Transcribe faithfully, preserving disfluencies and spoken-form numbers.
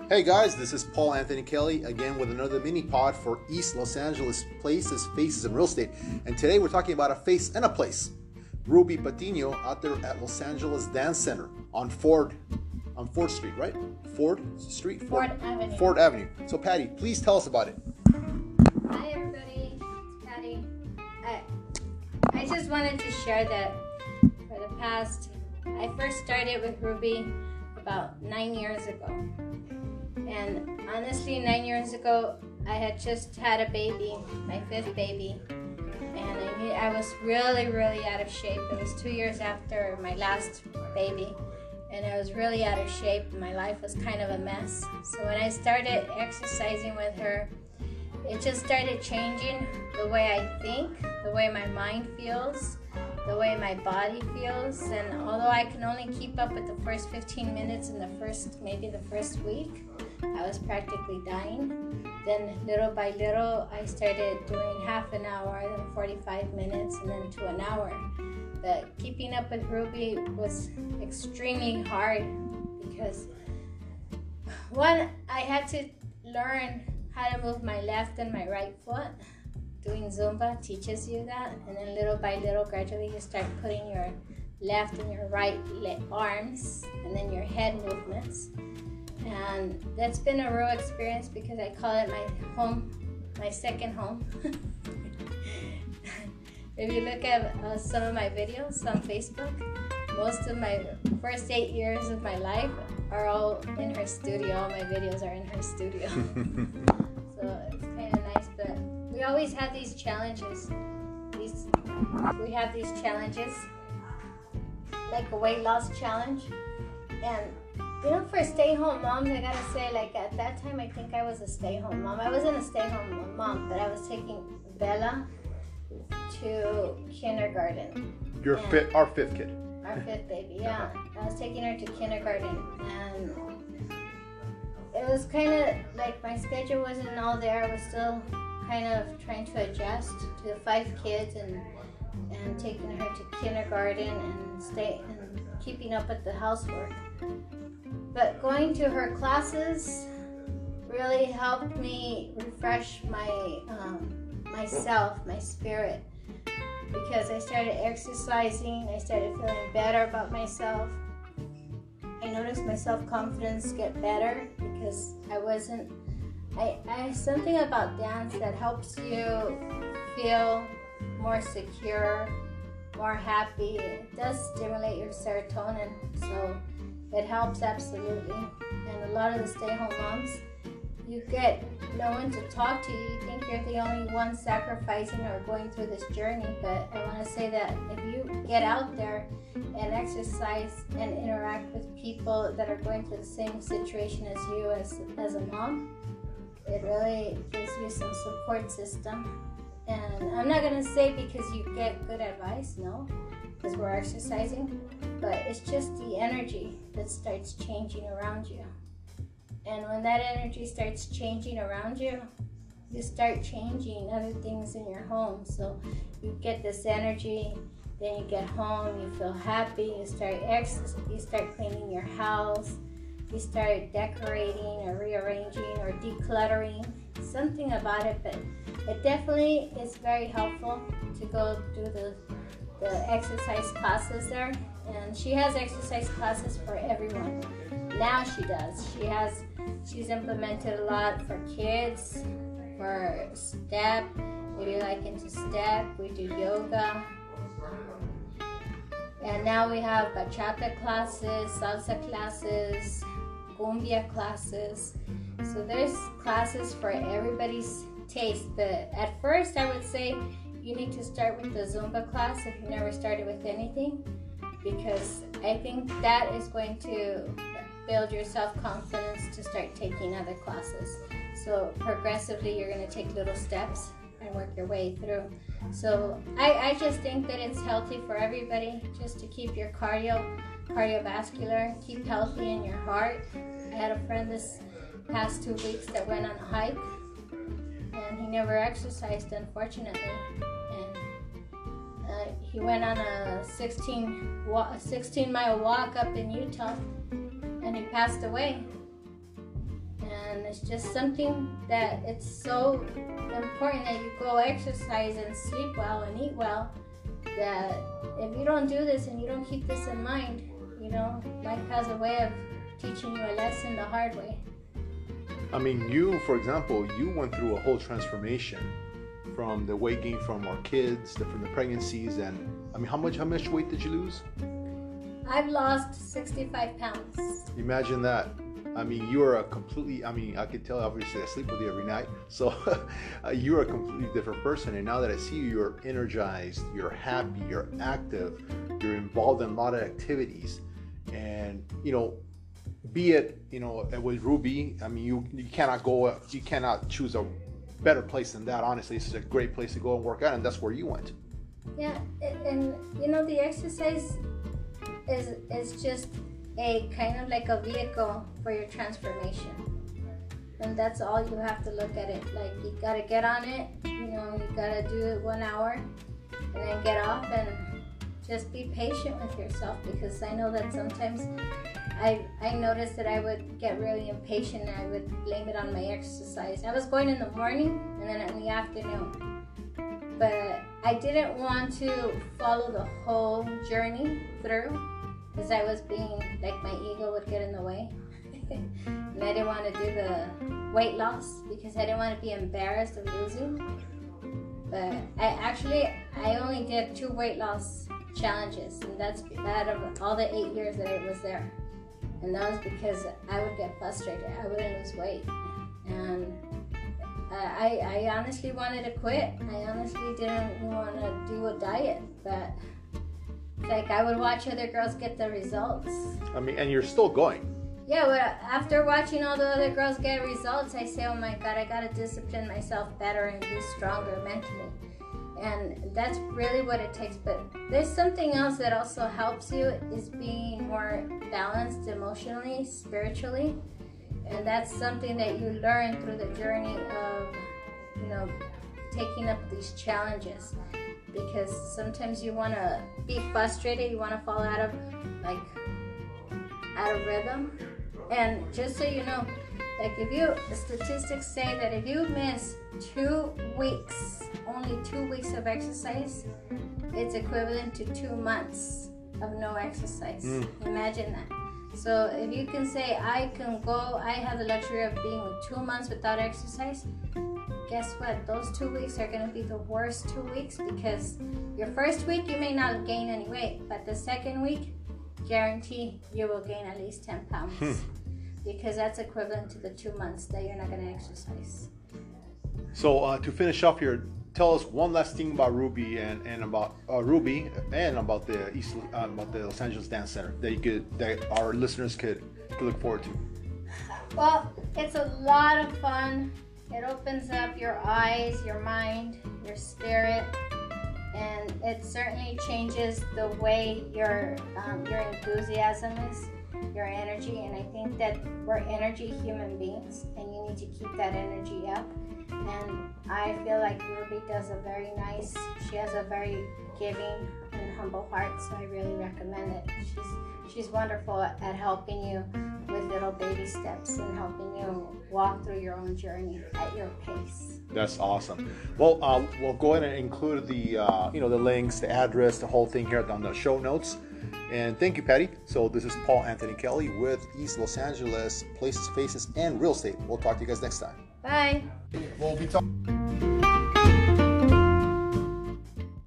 Hey guys, this is Paul Anthony Kelly again with another mini pod for East Los Angeles places, faces, and real estate. And today we're talking about a face and a place. Ruby Patino out there at Los Angeles Dance Center on Ford, on Ford Street, right? Ford Street? Ford, Ford Avenue. Ford Avenue. So Patty, please tell us about it. Hi everybody, it's Patty. I, I just wanted to share that for the past, I first started with Ruby about nine years ago. And honestly, nine years ago, I had just had a baby, my fifth baby, and I, knew I was really, really out of shape. It was two years after my last baby, and I was really out of shape. My life was kind of a mess. So when I started exercising with her, it just started changing the way I think, the way my mind feels, the way my body feels. And although I can only keep up with the first fifteen minutes in the first, maybe the first week, I was practically dying. Then little by little, I started doing half an hour, then forty-five minutes, and then to an hour. But keeping up with Ruby was extremely hard because, one, I had to learn how to move my left and my right foot. Doing Zumba teaches you that, and then little by little, gradually you start putting your left and your right le- arms, and then your head movements. And that's been a real experience because I call it my home, my second home. If you look at uh, some of my videos on Facebook, most of my first eight years of my life are all in her studio. All my videos are in her studio. So it's kind of nice, but we always have these challenges. These we have these challenges, like a weight loss challenge, and you know, for stay-home moms, I gotta say, like at that time, I think I was a stay-home mom. I wasn't a stay-home mom, but I was taking Bella to kindergarten. Your fifth, our fifth kid. Our fifth baby, yeah. I was taking her to kindergarten, and it was kind of like my schedule wasn't all there. I was still kind of trying to adjust to the five kids and and taking her to kindergarten and stay and keeping up with the housework. But going to her classes really helped me refresh my um, myself, my spirit, because I started exercising. I started feeling better about myself. I noticed my self-confidence get better because I wasn't. I, I something about dance that helps you feel more secure, more happy. It does stimulate your serotonin, so it helps absolutely. And a lot of the stay-home moms, you get no one to talk to. You think you're the only one sacrificing or going through this journey. But I want to say that if you get out there and exercise and interact with people that are going through the same situation as you as, as a mom, it really gives you some support system. And I'm not going to say because you get good advice, no, because we're exercising, but it's just the energy that starts changing around you. And when that energy starts changing around you, you start changing other things in your home. So you get this energy, then you get home, you feel happy, you start ex- you start cleaning your house, you start decorating or rearranging or decluttering, something about it. But it definitely is very helpful to go do the the exercise classes there. And she has exercise classes for everyone. Now she does. She has, she's implemented a lot for kids, for step. If you like into step, we do yoga. And now we have bachata classes, salsa classes, cumbia classes. So there's classes for everybody's taste. But at first I would say you need to start with the Zumba class if you never started with anything, because I think that is going to build your self-confidence to start taking other classes. So progressively you're going to take little steps and work your way through. So I, I just think that it's healthy for everybody just to keep your cardio, cardiovascular, keep healthy in your heart. I had a friend this past two weeks that went on a hike, and he never exercised, unfortunately. And uh, he went on a sixteen, wa- sixteen mile walk up in Utah, and he passed away. And it's just something that it's so important that you go exercise and sleep well and eat well, that if you don't do this and you don't keep this in mind, you know, life has a way of teaching you a lesson the hard way. I mean, you, for example, you went through a whole transformation from the weight gain from our kids, the, from the pregnancies, and I mean, how much how much weight did you lose? I've lost sixty-five pounds. Imagine that. I mean, you are a completely, I mean, I could tell, obviously, I sleep with you every night. So you're a completely different person. And now that I see you, you're energized, you're happy, you're active, you're involved in a lot of activities. And, you know, be it, you know, with Ruby, I mean, you, you cannot go, you cannot choose a better place than that. Honestly, this is a great place to go and work out, and that's where you went. Yeah, and, you know, the exercise is is just a kind of like a vehicle for your transformation, and that's all you have to look at it like. You gotta get on it, you know, you gotta do it one hour and then get off, and just be patient with yourself, because I know that sometimes I I noticed that I would get really impatient and I would blame it on my exercise. I was going in the morning and then in the afternoon, but I didn't want to follow the whole journey through, because I was being, like, my ego would get in the way. And I didn't want to do the weight loss because I didn't want to be embarrassed of losing. But I actually, I only did two weight loss challenges, and that's out of all the eight years that I was there. And that was because I would get frustrated. I wouldn't lose weight. And uh, I, I honestly wanted to quit. I honestly didn't want to do a diet, but like, I would watch other girls get the results. I mean, and you're still going. Yeah, but after watching all the other girls get results, I say, oh my God, I gotta discipline myself better and be stronger mentally. And that's really what it takes. But there's something else that also helps you, is being more balanced emotionally, spiritually. And that's something that you learn through the journey of, you know, taking up these challenges. Because sometimes you want to be frustrated, you want to fall out of, like, out of rhythm. And just so you know, like, if you, the statistics say that if you miss two weeks, only two weeks of exercise, it's equivalent to two months of no exercise. Mm. Imagine that. So if you can say, I can go, I have the luxury of being two months without exercise, guess what? Those two weeks are going to be the worst two weeks, because your first week you may not gain any weight, but the second week, guarantee you will gain at least ten pounds. Hmm. Because that's equivalent to the two months that you're not going to exercise. So uh, to finish off here, tell us one last thing about Ruby and, and about uh, Ruby and about the East, uh, about the Los Angeles Dance Center that you could, that our listeners could, could look forward to. Well, it's a lot of fun. It opens up your eyes, your mind, your spirit, and it certainly changes the way your um, your enthusiasm is, your energy. And I think that we're energy human beings, and you need to keep that energy up. And I feel like Ruby does a very nice, she has a very giving and humble heart, so I really recommend it. She's she's wonderful at helping you with little baby steps and helping you walk through your own journey at your pace. That's awesome. Well, uh, we'll go ahead and include the uh, you know, the links, the address, the whole thing here on the show notes. And thank you, Patty. So this is Paul Anthony Kelly with East Los Angeles Places, Faces, and Real Estate. We'll talk to you guys next time. Bye. We'll be talking.